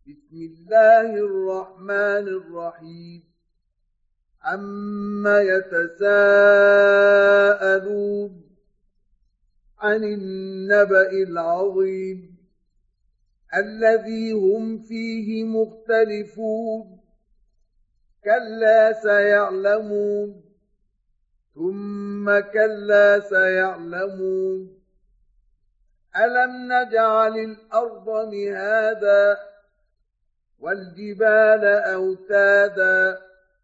بسم الله الرحمن الرحيم. عما يتساءلون عن النبأ العظيم الذي هم فيه مختلفون. كلا سيعلمون ثم كلا سيعلمون. ألم نجعل الأرض مهادا والجبال أوتادا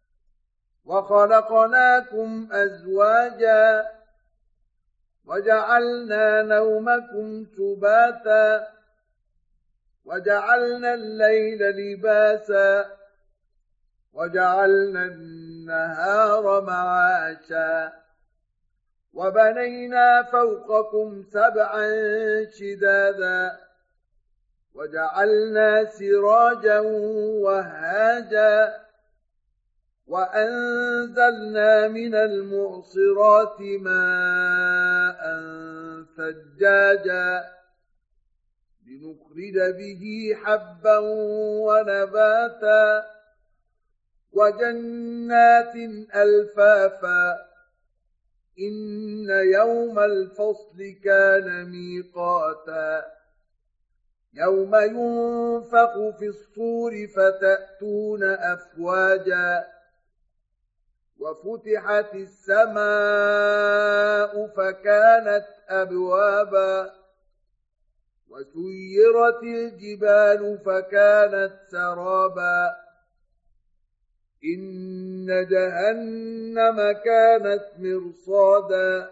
وخلقناكم أزواجا وجعلنا نومكم سباتا وجعلنا الليل لباسا وجعلنا النهار معاشا وبنينا فوقكم سبعا شدادا وجعلنا سراجا وهاجا وأنزلنا من المعصرات ماء ثجاجا لنخرج به حبا ونباتا وجنات ألفافا إن يوم الفصل كان ميقاتا يوم ينفخ في الصور فتأتون أفواجا وفتحت السماء فكانت أبوابا وسيرت الجبال فكانت سرابا إن جهنم كانت مرصادا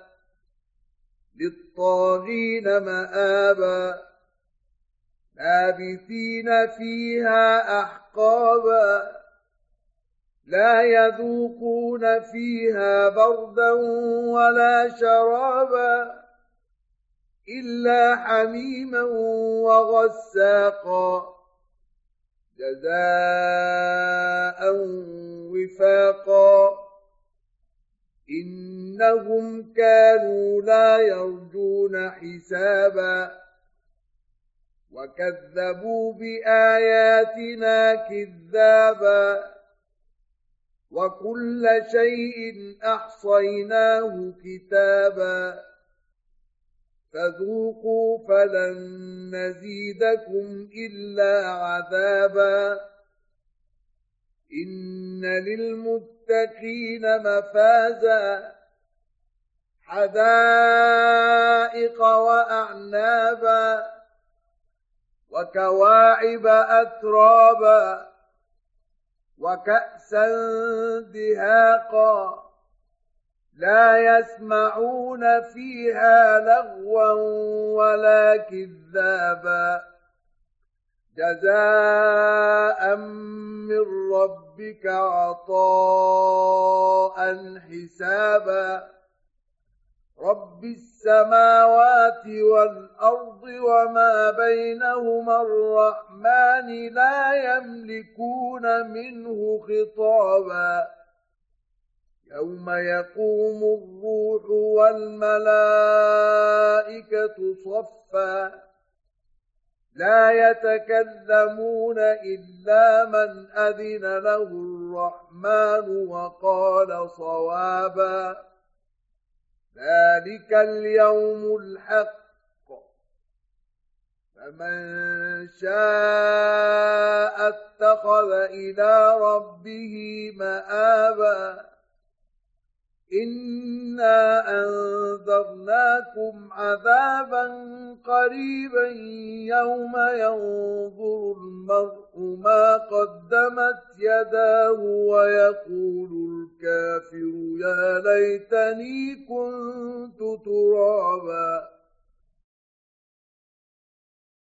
للطاغين مآبا لابثين فيها أحقابا لا يذوقون فيها بردا ولا شرابا إلا حميما وغساقا جزاء وفاقا إنهم كانوا لا يرجون حسابا وكذبوا بآياتنا كذابا وكل شيء أحصيناه كتابا فذوقوا فلن نزيدكم إلا عذابا إن للمتقين مفازا حدائق وأعنابا وكواعب أترابا وكأسا دهاقا لا يسمعون فيها لغوا ولا كذابا جزاء من ربك عطاء حسابا رب السماوات والأرض وما بينهما الرحمن لا يملكون منه خطابا يوم يقوم الروح والملائكة صفا لا يتكلمون إلا من أذن له الرحمن وقال صوابا ذلك اليوم الحق فمن شاء اتخذ إلى ربه مآبا إنا أنذرناكم عذابا قريبا يوم ينظر المرء ما قدمت يداه ويقول الكافر يا ليتني كنت ترابا